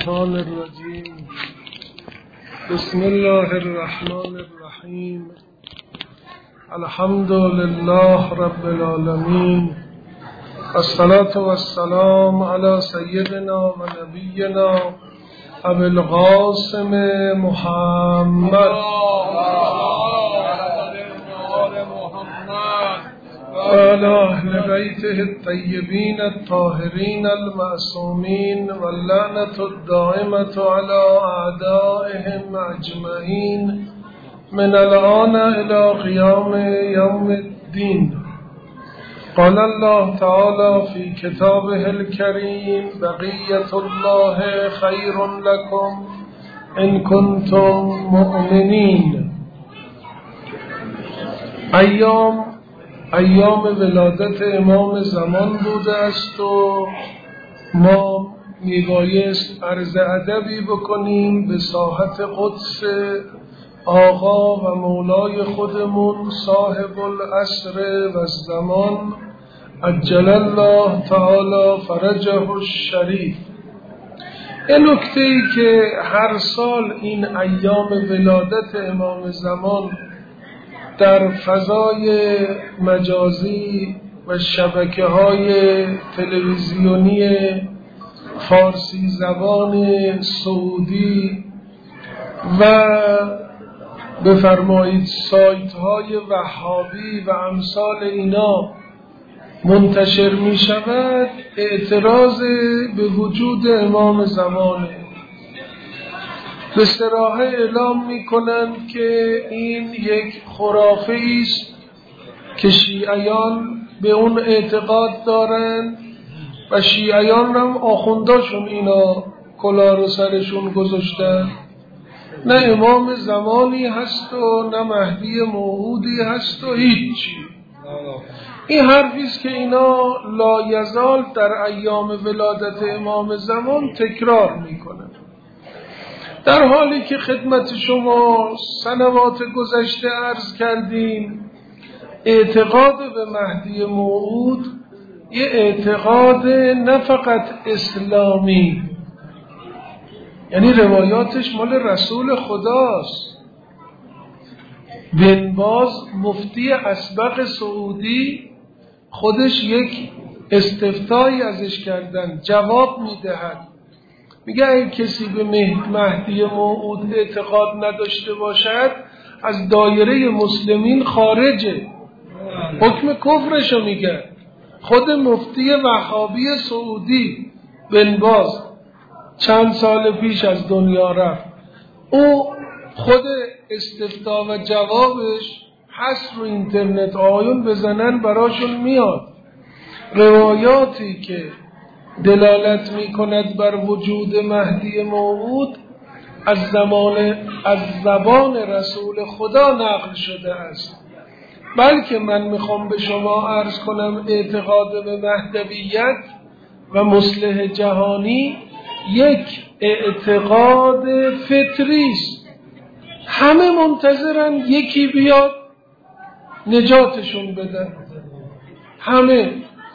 الشیطان الرجیم. بسم الله الرحمن الرحیم. الحمد لله رب العالمین. الصلاة والسلام علی سیدنا و نبینا ابی القاسم محمد وعلى أهل بيته الطيبين الطاهرين المعصومين واللعنة الدائمة على أعدائهم أجمعين من الآن إلى قيام يوم الدين. قال الله تعالى في كتابه الكريم: بقية الله خير لكم إن كنتم مؤمنين. ایام ولادت امام زمان بوده است و ما میبایست عرض ادبی بکنیم به ساحت قدس آقا و مولای خودمون صاحب العصر و الزمان عجل الله تعالی فرجه الشریف. این نکته ای که هر سال این ایام ولادت امام زمان در فضای مجازی و شبکه‌های تلویزیونی فارسی زبان سعودی و بفرمایید سایت‌های وهابی و امثال اینا منتشر می شود، اعتراض به وجود امام زمانه. به صراحت اعلام می کنند که این یک خرافه است که شیعیان به اون اعتقاد دارند و شیعیان هم آخونداشون اینا کلاه رو سرشون گذاشتن. نه امام زمانی هست و نه مهدی موعودی هست و هیچی. این حرفیست که اینا لایزال در ایام ولادت امام زمان تکرار میکنن، در حالی که خدمت شما سنوات گذشته عرض کردیم اعتقاد به مهدی موعود یه اعتقاد نه فقط اسلامی، یعنی روایاتش مال رسول خداست. بن باز مفتی اسبق سعودی خودش یک استفتایی ازش کردن، جواب میدهد، میگه اگه کسی به مهدی موعود اعتقاد نداشته باشد از دایره مسلمین خارجه. حکم کفرشو میگه. خود مفتی وهابی سعودی بن باز چند سال پیش از دنیا رفت، او خود استفتا و جوابش هست رو اینترنت، آیون بزنن براشون میاد. روایاتی که دلالت می کند بر وجود مهدی موعود از زبان رسول خدا نقل شده است. بلکه من میخوام به شما عرض کنم اعتقاد به مهدویت و مصلح جهانی یک اعتقاد فطری است. همه منتظرن یکی بیاد نجاتشون بده. همه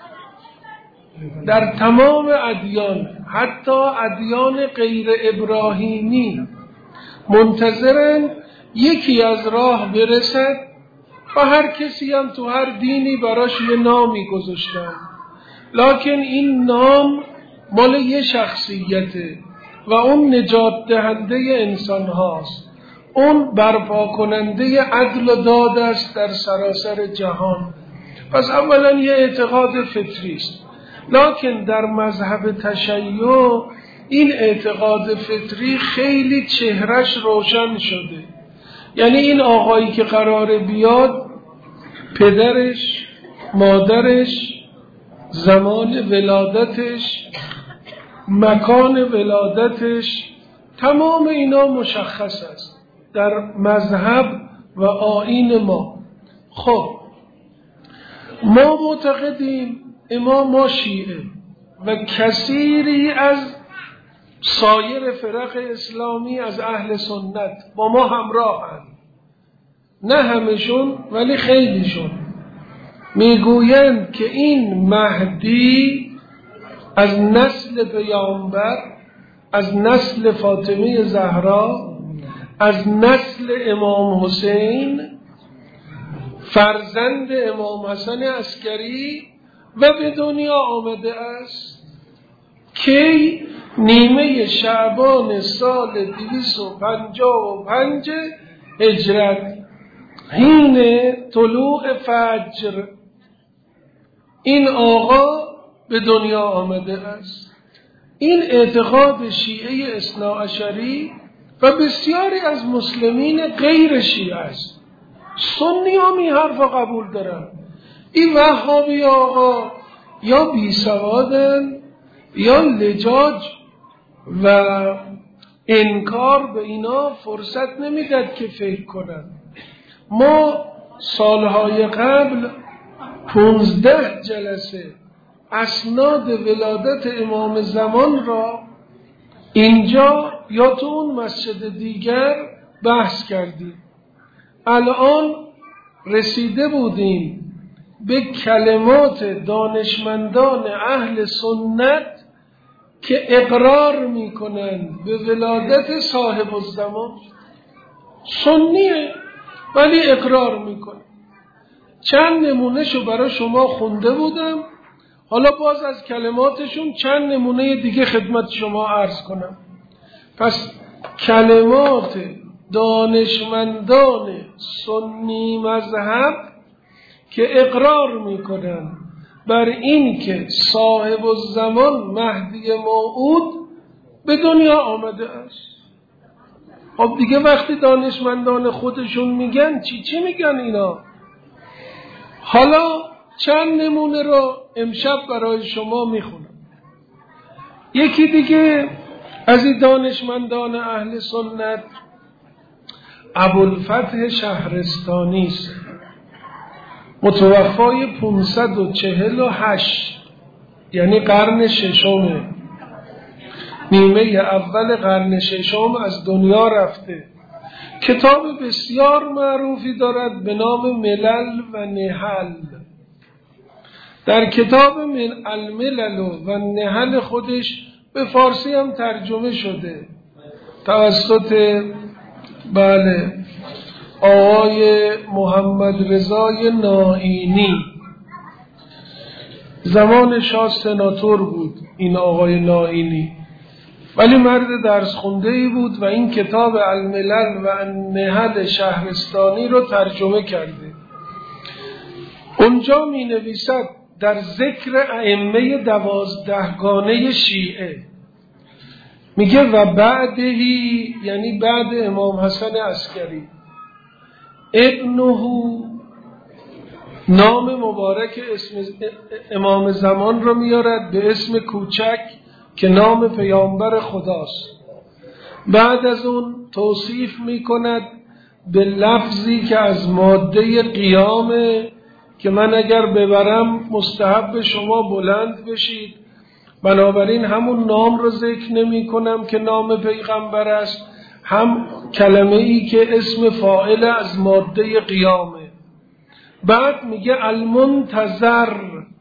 در تمام ادیان، حتی ادیان غیر ابراهیمی، منتظرن یکی از راه برسد و هر کسی هم تو هر دینی براش یه نامی گذاشتن، لکن این نام مال یه شخصیته و اون نجات دهنده انسان هاست، اون برپا کننده عدل و داد است در سراسر جهان. پس اولا یه اعتقاد فطری است. لکن در مذهب تشیع این اعتقاد فطری خیلی چهرش روشن شده. یعنی این آقایی که قراره بیاد، پدرش، مادرش، زمان ولادتش، مکان ولادتش، تمام اینا مشخص است در مذهب و آیین ما. خب ما معتقدیم ما شیعه و کثیری از سایر فرق اسلامی از اهل سنت با ما همراهند، نه همشون ولی خیلیشون، میگویند که این مهدی از نسل پیامبر از نسل فاطمه زهرا، از نسل امام حسین فرزند امام حسن عسکری و به دنیا آمده است که نیمه شعبان سال 255 هجرت، حین طلوع فجر این آقا به دنیا آمده است. این اعتقاد شیعه اثناعشری و بسیاری از مسلمین غیر شیعه است. سنی هم این حرف قبول دارن. این وهابی آقا یا بیسوادن یا لجاج و انکار به اینا فرصت نمیداد که فکر کنن. ما سالهای قبل 15 جلسه اسناد ولادت امام زمان را اینجا یا تو اون مسجد دیگر بحث کردیم. الان رسیده بودیم به کلمات دانشمندان اهل سنت که اقرار میکنند به ولادت صاحب الزمان. سنیه ولی اقرار میکنه. چند نمونهشو برای شما خونده بودم، حالا باز از کلماتشون چند نمونه دیگه خدمت شما عرض کنم. پس کلمات دانشمندان سنی مذهب که اقرار میکنن بر این که صاحب الزمان مهدی موعود به دنیا آمده است. خب دیگه وقتی دانشمندان خودشون میگن چی میگن اینا؟ حالا چند نمونه رو امشب برای شما میخونم. یکی دیگه از این دانشمندان اهل سنت ابوالفتح شهرستانی است، متوفای 548 یعنی قرن ششم، نیمه اول قرن ششم از دنیا رفته. کتاب بسیار معروفی دارد به نام ملل و نحل. در کتاب الملل و نحل خودش به فارسی هم ترجمه شده توسط آقای محمد رضای نائینی. زمان شاه سناتور بود این آقای نائینی، ولی مرد درس خونده‌ای بود و این کتاب الملل و النحل شهرستانی رو ترجمه کرده. اونجا می نویسد در ذکر ائمه 12گانه شیعه، میگه و بعدهی یعنی بعد امام حسن عسکری، ابنه نام مبارک اسم امام زمان رو میارد به اسم کوچک که نام پیامبر خداست. بعد از اون توصیف میکند به لفظی که از ماده قیامه که من اگر ببرم مستحب شما بلند بشید، بنابراین همون نام رو ذکر نمی کنم که نام پیغمبر است، هم کلمه ای که اسم فاعل از ماده قیامه. بعد میگه المنتظر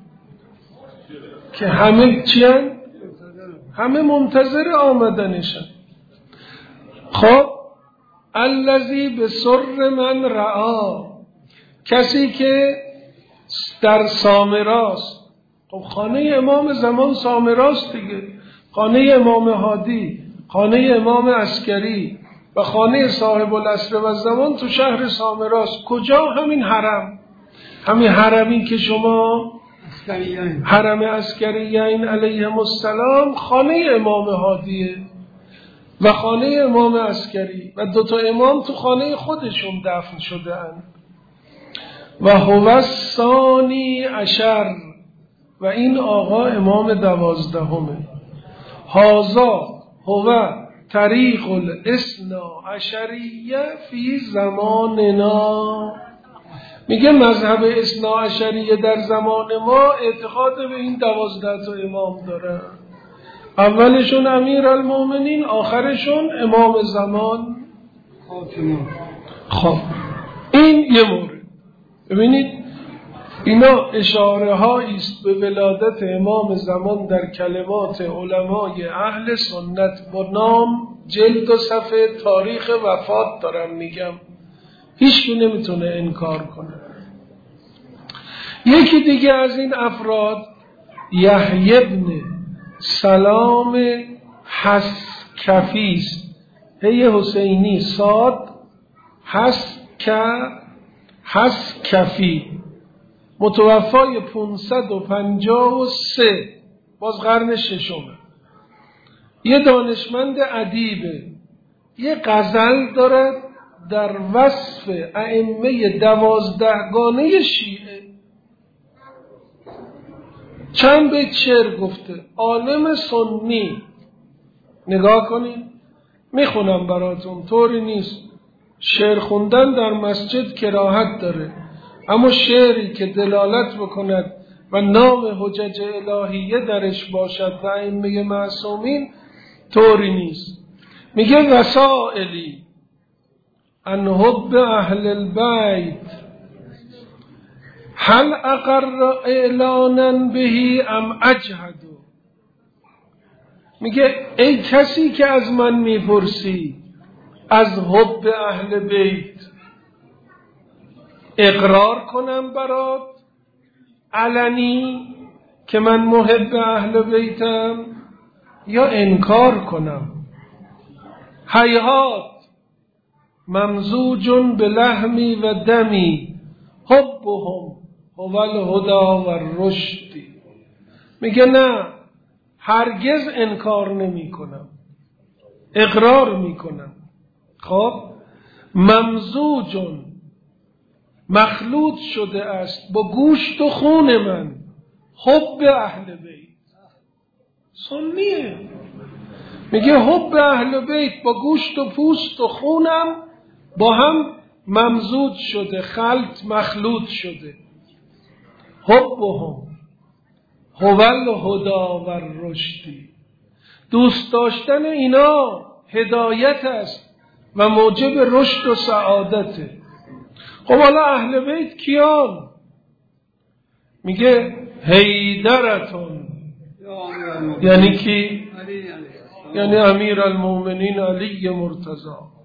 که همه چیان؟ همه منتظر آمدنشن. خب الذی بسر من رعا، کسی که در سامراست. خب خانه امام زمان سامراست دیگه، خانه امام هادی، خانه امام عسکری و خانه صاحب العصر و زمان تو شهر سامراست. کجا؟ همین حرم، همین حرمی که شما حرم عسکریین علیهم السلام خانه امام هادیه و خانه امام عسکری و دوتا امام تو خانه خودشون دفن شده اند. و هو الثانی عشر، و این آقا امام 12. هذا هو طریق الاثنا عشریه فی زماننا، میگه مذهب اثنا عشریه در زمان ما اعتقاد به این 12 تا امام داره. اولشون امیرالمومنین، آخرشون امام زمان خاتمه. خب این یه مورد. ببینید اینا اشاره هایی است به ولادت امام زمان در کلمات علمای اهل سنت با نام، جلد و صفحه، تاریخ وفات دارم میگم، هیچ کی نمیتونه انکار کنه. یکی دیگه از این افراد یحیی بن سلام حسکفی است. هی حسینی صاد حسکفی، متوفای 553، باز قرن ششمه. یه دانشمند ادیبه، یه غزل دارد در وصف ائمه 12گانه شیعه. چند بیت شعر گفته، عالم سنی. نگاه کنید، میخونم براتون، طوری نیست شعر خوندن در مسجد کراهت داره، اما شعری که دلالت بکند و نام حجج الهیه درش باشد و ائمه معصومین طوری نیست. میگه وسائلی ان حب اهل البیت هل اقر اعلانا بهی ام اجهدو. میگه ای کسی که از من میپرسی از حب اهل بیت، اقرار کنم برات علنی که من محب اهل بیتم یا انکار کنم؟ هیهات ممزوج بلحمی و دمی حبهم هو الهدی و الرشد. میگه نه، هرگز انکار نمی کنم، اقرار می کنم. خب ممزوج، مخلوط شده است با گوشت و خون من حب اهل بیت. سنیه، میگه حب اهل بیت با گوشت و پوست و خونم با هم ممزوج شده، مخلوط شده. حبهم هو الهدی و الرشد. دوست داشتن اینا هدایت است و موجب رشد و سعادته. خب حالا اهل بیت کیان؟ میگه حیدرتون، یعنی کی؟ یعنی امیر المومنین علی مرتضی،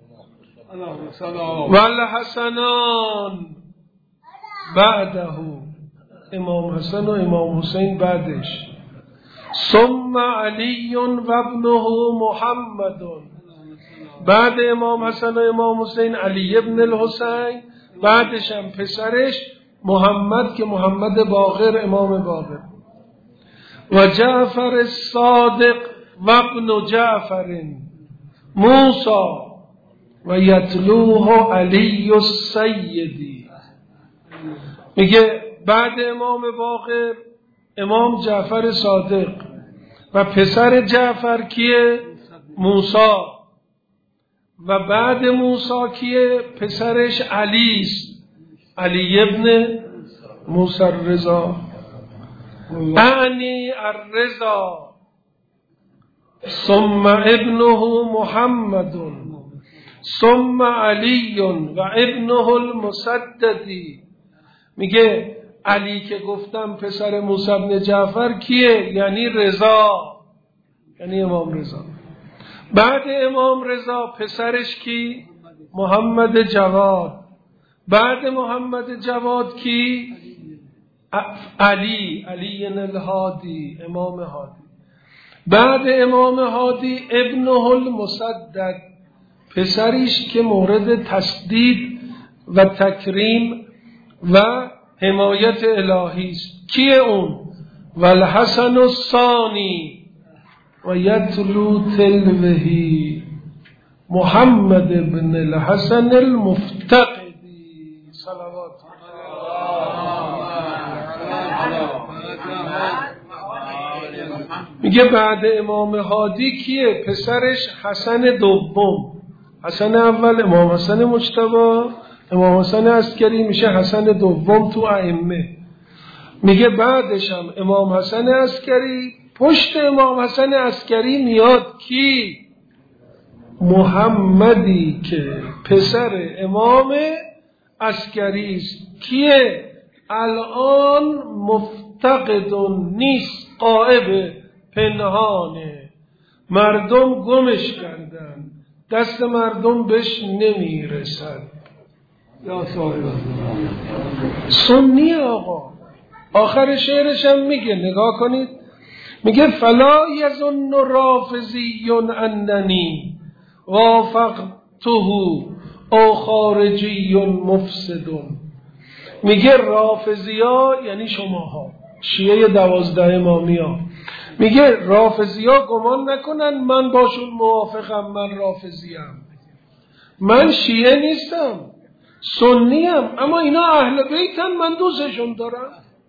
و الحسنان بعده، امام حسن و امام حسین بعدش، ثم علی و ابنه محمد، بعد امام حسن و امام حسین علی ابن الحسین، بعدش هم پسرش محمد که محمد باقر، امام باقر، و جعفر الصادق و ابن جعفر موسی و یتلوه علی السیدی. میگه بعد امام باقر امام جعفر صادق و پسر جعفر کیه؟ موسی، و بعد موسی کیه؟ پسرش علی است، علی ابن موسی الرضا، اعنی الرضا، ثم ابنه محمد، ثم علی و ابنه المسددی. میگه علی که گفتم پسر موسی بن جعفر کیه؟ یعنی رضا، یعنی امام رضا. بعد امام رضا پسرش کی؟ محمد جواد. بعد محمد جواد کی؟ علی الهادی، امام هادی. بعد امام هادی ابنه المسدد، پسریش که مورد تسدید و تکریم و حمایت الهی است. کیه اون؟ والحسن الثانی و یتلو تلوهی محمد بن الحسن المفتقدی. صلوات میگه بعد امام هادی کیه؟ پسرش حسن دوم. حسن اول امام حسن مجتبی، امام حسن عسکری میشه حسن دوم تو ائمه. میگه بعدش هم امام حسن عسکری، پشت امام حسن عسکری میاد کی؟ محمدی که پسر امام عسکری است. کیه؟ الان مفتقد نیست، غائب، پنهانه، مردم گمش کردن، دست مردم بهش نمیرسد. سنی آقا آخر شعرش هم میگه، نگاه کنید، میگه فلا یظن رافضی اننی وافقته او خارجی مفسد. میگه رافضیا یعنی شماها شیعه 12 امامیا، میگه رافضیا گمان نکنن من باشون موافقم، من رافضیم، من شیعه نیستم، سنیم، اما اینا اهل بیتن، من دوستشون دارم.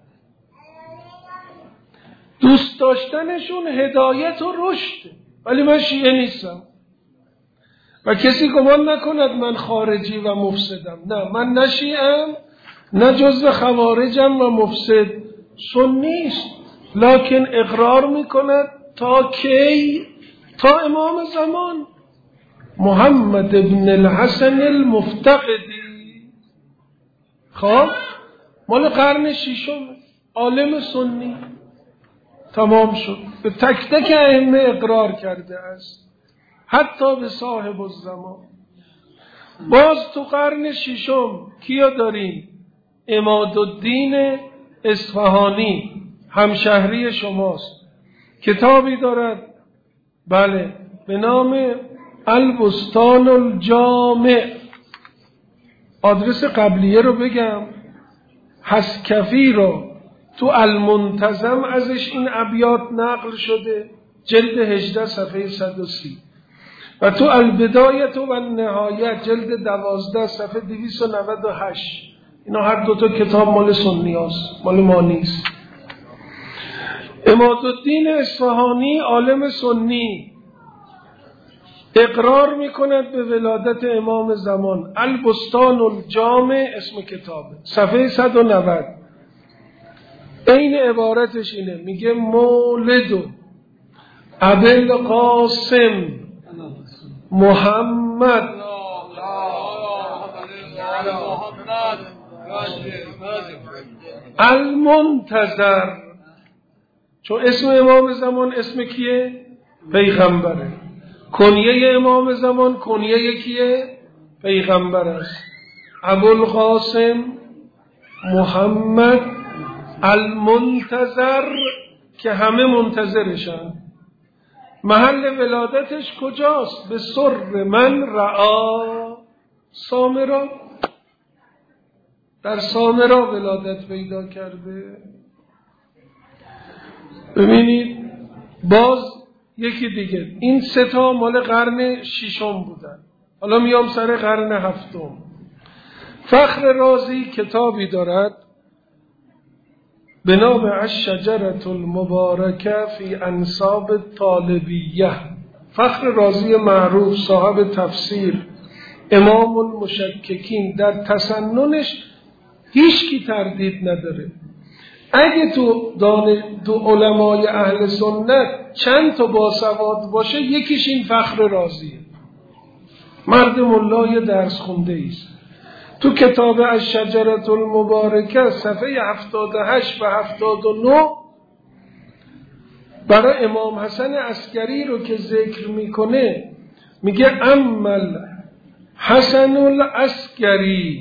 دوست داشتنشون هدایت و رشد، ولی من شیعه نیستم. و کسی گمان نکند من خارجی و مفسدم، نه، من نه شیعه‌ام نه جزو خوارجم و مفسد، سنیست، لکن اقرار میکند تا کی؟ تا امام زمان محمد ابن الحسن المفتقدی. خب مال قرن ششم، عالم سنی، تمام شد، به تک تک ائمه اقرار کرده است، حتی به صاحب الزمان. باز تو قرن ششم کیا داریم؟ عمادالدین اصفهانی، همشهری شماست، کتابی دارد بله به نام البستان الجامع. آدرس قبلیه رو بگم، حسکفی رو تو المنتظم ازش این ابیات نقل شده، جلد 18 صفحه 130، و تو البدایه و النهایه جلد 12 صفحه 298. اینا هر دوتا کتاب مال سنی هست، مال ما نیست. عمادالدین اصفهانی عالم سنی اقرار میکند به ولادت امام زمان. البستان الجامع اسم کتابه، صفحه 190. این عبارتش اینه، میگه مولد ابوالقاسم محمد المنتظر. چون اسم امام زمان اسم کیه؟ پیغمبره. کنیه امام زمان کنیه کیه؟ پیغمبر است. ابوالقاسم محمد المنتظر، که همه منتظرشن. محل ولادتش کجاست؟ به سر من رعا سامرا، در سامرا ولادت پیدا کرده. ببینید باز یکی دیگه، این سه تا مال قرن ششم بودن. حالا میام سر قرن هفتم. فخر رازی کتابی دارد به نام الشجرة المبارکه فی انساب طالبیه. فخر رازی معروف، صاحب تفسیر، امام المشککین، در تسننش هیچ کی تردید نداره. اگه تو علمای اهل سنت چند تا باسواد باشه، یکیش این فخر رازیه، مرد ملای درس خونده است. تو کتاب الشجرة المبارکه صفحه 78 و 79 برای امام حسن عسکری رو که ذکر میکنه، میگه امل حسن العسکری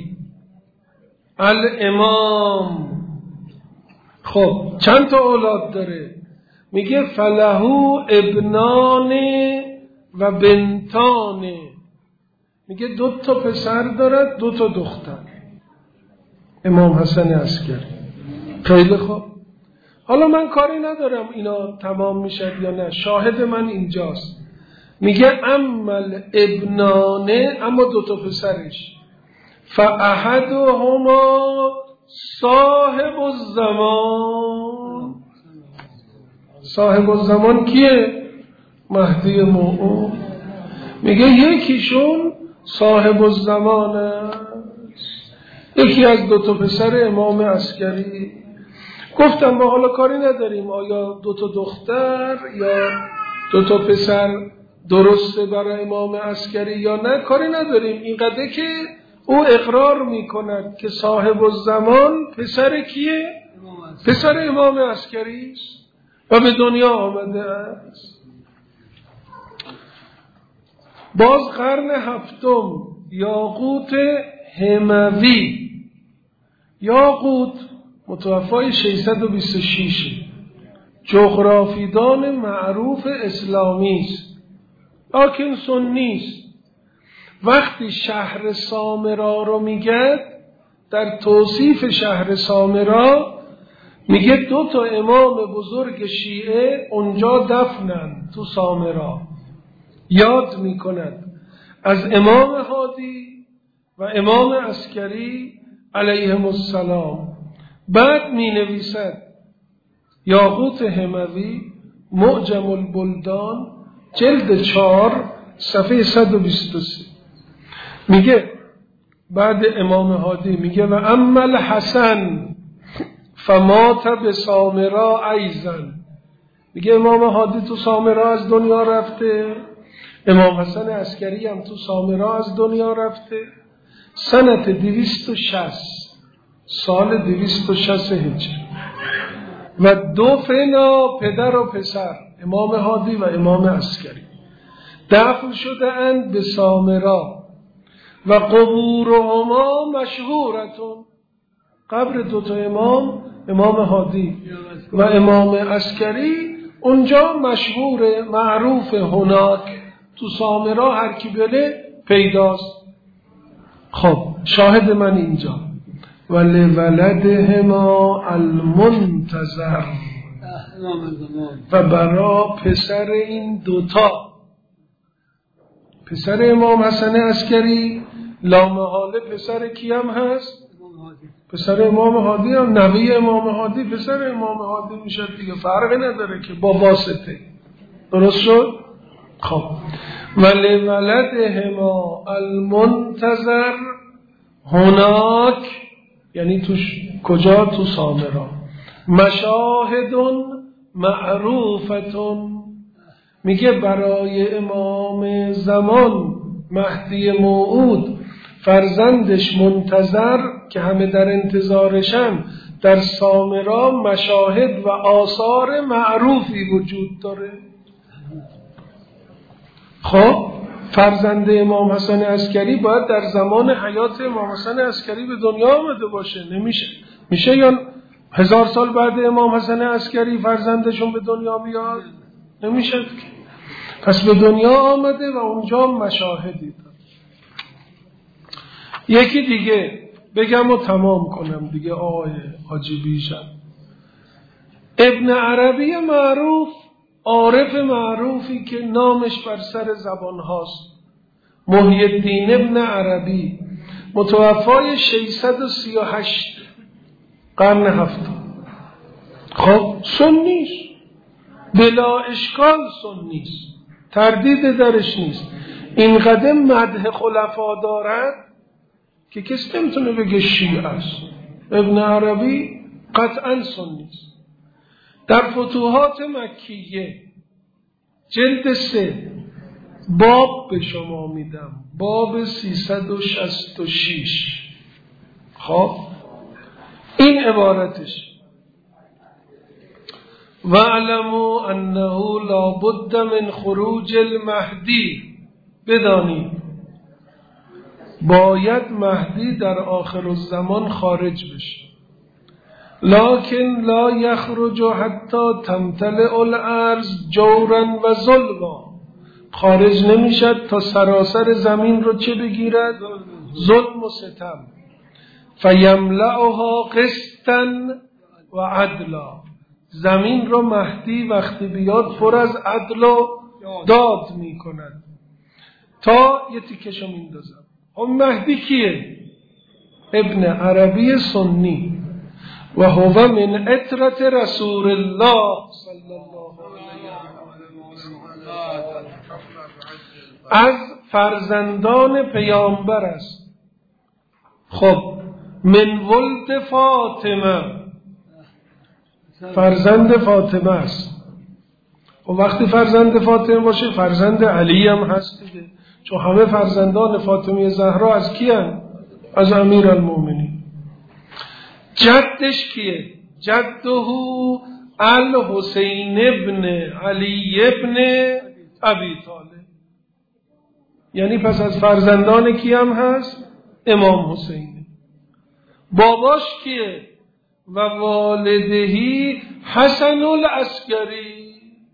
الامام. خب چند تا اولاد داره؟ میگه فلهو ابنان و بنتان، میگه 2 تا پسر دارد 2 تا دختر، امام حسن عسکری. خیلی خوب، حالا من کاری ندارم اینا تمام میشه یا نه، شاهد من اینجاست. میگه امل ابنانه، اما 2 تا پسرش، فاحدهما صاحب الزمان. صاحب الزمان کیه؟ مهدی موعود. میگه یکیشون صاحب الزمان است، یکی از 2 تا پسر امام عسکری. گفتم ما حالا کاری نداریم آیا 2 تا دختر یا 2 تا پسر درسته برای امام عسکری یا نه، کاری نداریم، اینقدر که او اقرار میکند که صاحب الزمان پسر کیه؟ پسر امام عسکری است و به دنیا آمده است. باز قرن هفتم یاقوت هموی، یاقوت متوفای 626، جغرافیدان معروف اسلامی است لکن سنی است. وقتی شهر سامرا رو میگه، در توصیف شهر سامرا میگه 2 امام بزرگ شیعه اونجا دفنن تو سامرا. یاد میکند از امام هادی و امام عسکری علیهم السلام. بعد می نویسد یاقوت هموی معجم البلدان جلد 4 صفحه 123 میگه بعد امام هادی میگه و اما الحسن فمات بسامرا ایضا. میگه امام هادی تو سامرا از دنیا رفته، امام حسن عسکری هم تو سامرا از دنیا رفته. سنت 260 سال 260 هجری و دفنا پدر و پسر امام هادی و امام عسکری دفن شده اند به سامرا و قبورهما مشهورتون. قبر 2 امام، امام هادی و امام عسکری اونجا مشهور، معروف، هناک تو سامرا هر کی بره پیداست. خب شاهد من اینجا ولولدهما المنتظر و برا پسر این 2 پسر امام حسن عسکری لامحاله پسر کیم هست؟ پسر امام هادی هم نوی امام هادی پسر امام هادی میشه دیگه، فرقی نداره که با واسطه. درست شد؟ خب ولولدهما المنتظر هناک یعنی تو کجا؟ تو سامرا. مشاهدون معروفتون، میگه برای امام زمان مهدی موعود فرزندش منتظر که همه در انتظارشن در سامرا مشاهد و آثار معروفی وجود داره. خب فرزند امام حسن عسکری باید در زمان حیات امام حسن عسکری به دنیا آمده باشه. نمیشه میشه یا 1000 سال بعد امام حسن عسکری فرزندشون به دنیا بیاد؟ نمیشه. پس به دنیا آمده و اونجا مشاهدی داره. یکی دیگه بگم و تمام کنم دیگه آقای حاجی بیژن. ابن عربی معروف، عارف معروفی که نامش بر سر زبان هاست، محی الدین ابن عربی، متوفای 638 قرن هفتم. خب سنیست، بلا اشکال سنیست، تردید درش نیست. اینقدر مدح خلفا دارد که کسی نمیتونه بگه شیعه است. ابن عربی قطعا سنیست. در فتوحات مکیه جلد 3 باب به شما میدم، باب 366. خب این عبارتش وَاعْلَمُوا أَنَّهُ لَا بُدَّ مِنْ خُرُوجِ الْمَهْدِی، بدانید باید مهدی در آخر الزمان خارج بشه، لکن لا یخرج حتی تمتلئ الارض جورا و ظلما، خارج نمیشد تا سراسر زمین رو چه بگیرد؟ ظلم و ستم. فیملأها قسطا و عدلا، زمین رو مهدی وقتی بیاد پر از عدل و داد میکند. تا یه تیکشو میندازم. اون مهدی کیه؟ ابن عربی سنی و هو من عترت رسول الله صلی الله علیه و سلم، از فرزندان پیامبر است. خب من ولد فاطمه، فرزند فاطمه است. و وقتی فرزند فاطمه باشه فرزند علی هم هست دیگه، چون همه فرزندان فاطمه زهرا از کی هستند؟ از امیرالمومنین. جدش کیه؟ جده الحسین ابن علی ابن ابی طالب. یعنی پس از فرزندان کی هم هست؟ امام حسین. باباش کیه؟ و والدهی حسن العسکری.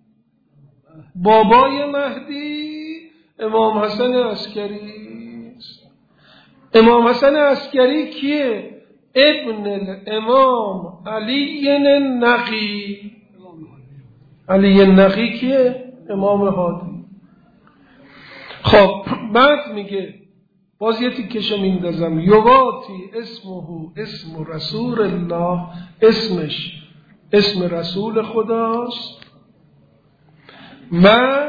بابای مهدی امام حسن عسکری است. امام حسن عسکری کیه؟ ابن الامام علی النقی. علی النقی کیه؟ امام هادی. خب بعد میگه باز یه تیکشو میندازم، یواتی اسمه اسم رسول الله، اسمش اسم رسول خداست. و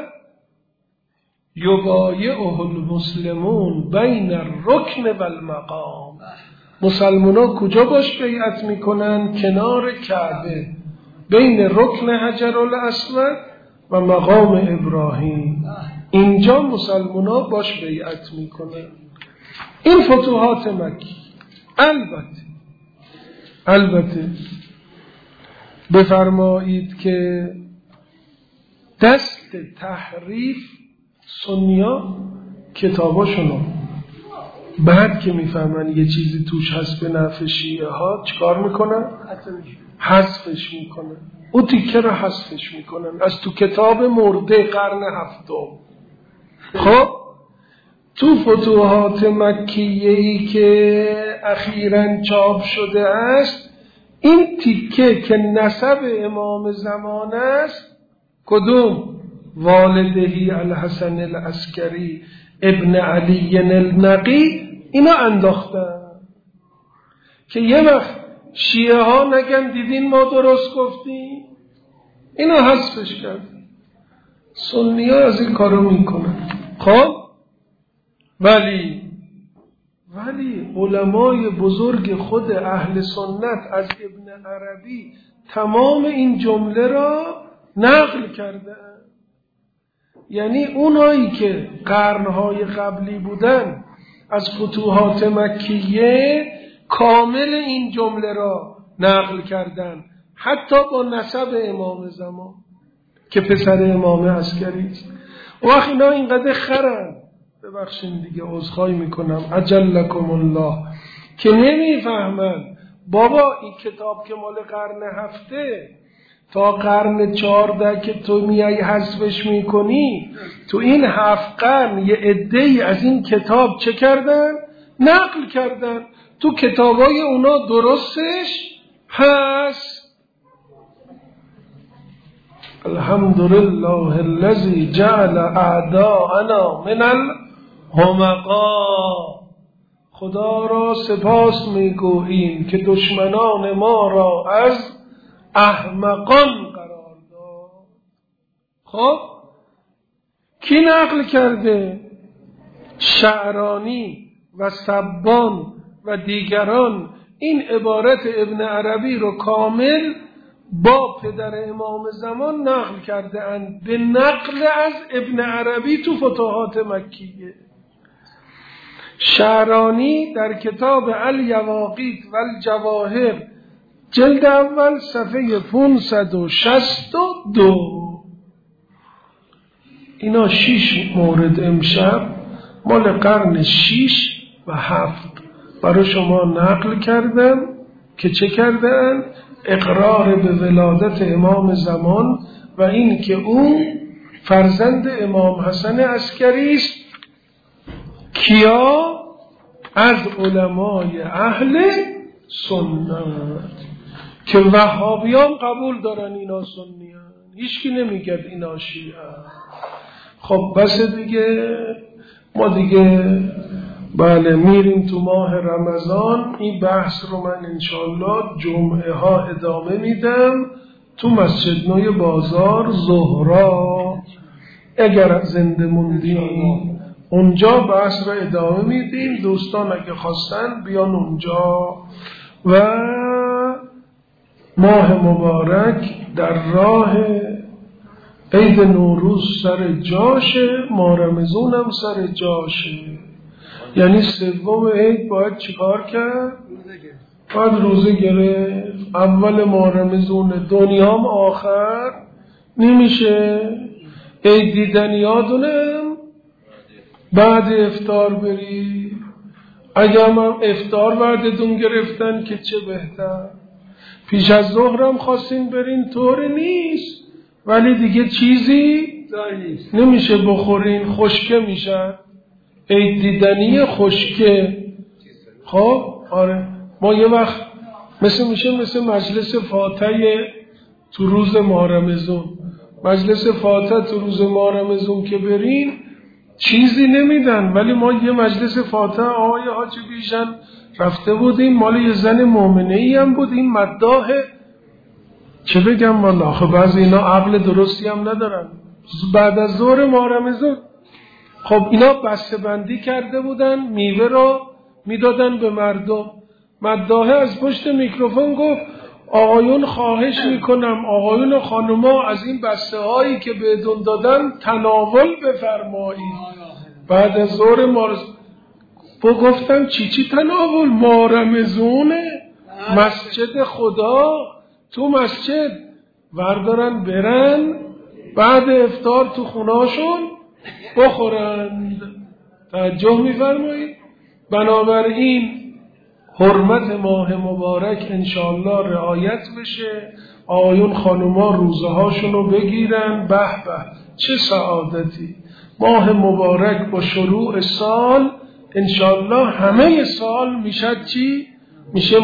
یبایعه المسلمون بین الرکن و المقام. مسلمان ها کجا باش بیعت میکنن؟ کنار کعبه، بین رکن حجر الاسود و مقام ابراهیم. اینجا مسلمان ها باش بیعت میکنن. این فتوحات مکی. البته بفرمایید که دست تحریف سنیا کتاباشونو بعد که میفهمن یه چیزی توش هست به نفع شیعه ها چیکار میکنن؟ حذفش میکنن. او تیکه رو حذفش میکنن از تو کتاب مرده قرن هفتم. خب تو فتوحات مکیه‌ای که اخیراً چاپ شده است، این تیکه که نسب امام زمان است، کدوم؟ والدهی الحسن العسکری ابن علی النقی، اینا انداختن که یه وقت شیعه ها نگن دیدین ما درست گفتیم. اینا حذفش کرد. سنی ها از این کارو میکنن. خب ولی علمای بزرگ خود اهل سنت از ابن عربی تمام این جمله را نقل کردن. یعنی اونایی که قرنهای قبلی بودن از فتوحات مکیه کامل این جمله را نقل کردن، حتی با نسب امام زمان که پسر امام عسکری است. وقت اینا اینقدر خرن، ببخشین دیگه عذرخواهی میکنم، اجلکم الله، که نمیفهمن بابا این کتاب که مال قرن هفته تا قرن 14 که تو میای حذفش میکنی، تو این 7 قرن یه عده‌ای از این کتاب چه کردن؟ نقل کردن. تو کتابای اونا درستش هست. الحمدلله الذی جعل اعداءنا من الحمقا. خدا را سپاس میگوییم که دشمنان ما را از احمقان قرار داد. خب کی نقل کرده؟ شعرانی و سبان و دیگران این عبارت ابن عربی رو کامل با پدر امام زمان نقل کرده اند به نقل از ابن عربی تو فتوحات مکیه. شعرانی در کتاب الیواقیت و الجواهر جلد اول صفحه 562. اینا 6 مورد امشب مال قرن 6 و 7 برای شما نقل کردم که چه کردن؟ اقرار به ولادت امام زمان و این که او فرزند امام حسن عسکری است. کیا؟ از علمای اهل سنت که وهابیان قبول دارن اینا سنیان، هیچکی نمیگه اینا شیعه. خب بس دیگه، ما دیگه بله میریم تو ماه رمضان. این بحث رو من انشالله جمعه ها ادامه میدم تو مسجد نوی بازار زهرا. اگر زنده موندیم اونجا بحث رو ادامه میدیم. دوستان اگه خواستن بیان اونجا. و ماه مبارک در راه عید نوروز سر جاشه، ماه رمضان هم سر جاشه. یعنی سوم عید باید چیکار کرد؟ باید روزه گرفت. اول ماه رمضان، دنیام آخر نمیشه. عید دیدن یادونم بعد افطار بری. اگر من افطار بعدتون گرفتن که چه بهتر. پیش از ظهرم خواستین برین طور نیست، ولی دیگه چیزی نمیشه بخورین، خشکه میشن. عید دیدنی خشکه. خب آره ما یه وقت مثل مجلس فاتحه تو روز ماه رمضان. مجلس فاتحه تو روز ماه رمضان که برین چیزی نمیدن، ولی ما یه مجلس فاتحه آقای حاجی بیژن رفته بودیم، مال یه زن مؤمنه ای هم بود، این مداحه چه بگم والله. آخه بعضی اینا عقل درستی هم ندارن. بعد از ظهر ماه رمضان خب اینا بسته بندی کرده بودن، میوه رو میدادن به مردم. مداحه از پشت میکروفون گفت آقایون خواهش میکنم آقایون و خانوما از این بسته هایی که بهتون دادن تناول بفرمایید. بعد از ظهر گفتم چی تناول؟ ماه رمضانه، مسجد خدا، تو مسجد وردارن برن بعد افطار تو خونهاشون بخورند. توجه میفرمایید؟ بنابراین حرمت ماه مبارک انشاءالله رعایت بشه. آقایون خانوما روزه هاشونو بگیرن. به به چه سعادتی. ماه مبارک با شروع سال انشاءالله همه سال میشه چی؟ میشه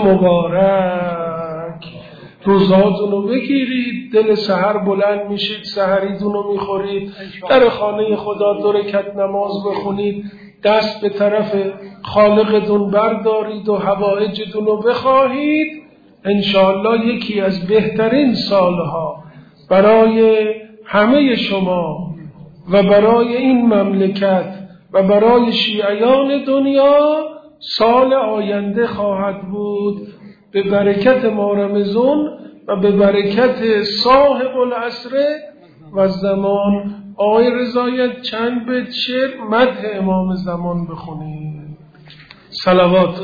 مبارک. روزهاتونو بگیرید، دل سحر بلند میشید، سحریتونو میخورید، در خانه خدا 2 رکعت نماز بخونید، دست به طرف خالقتون بردارید و حوائجتونو بخواهید. انشاءالله یکی از بهترین سالها برای همه شما و برای این مملکت و برای شیعیان دنیا سال آینده خواهد بود، به برکت ماه رمضان و به برکت صاحب العصر و زمان. آقای رضایت چند بیت شعر مدح امام زمان بخونید. صلوات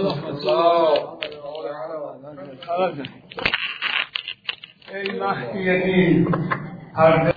ای مهدی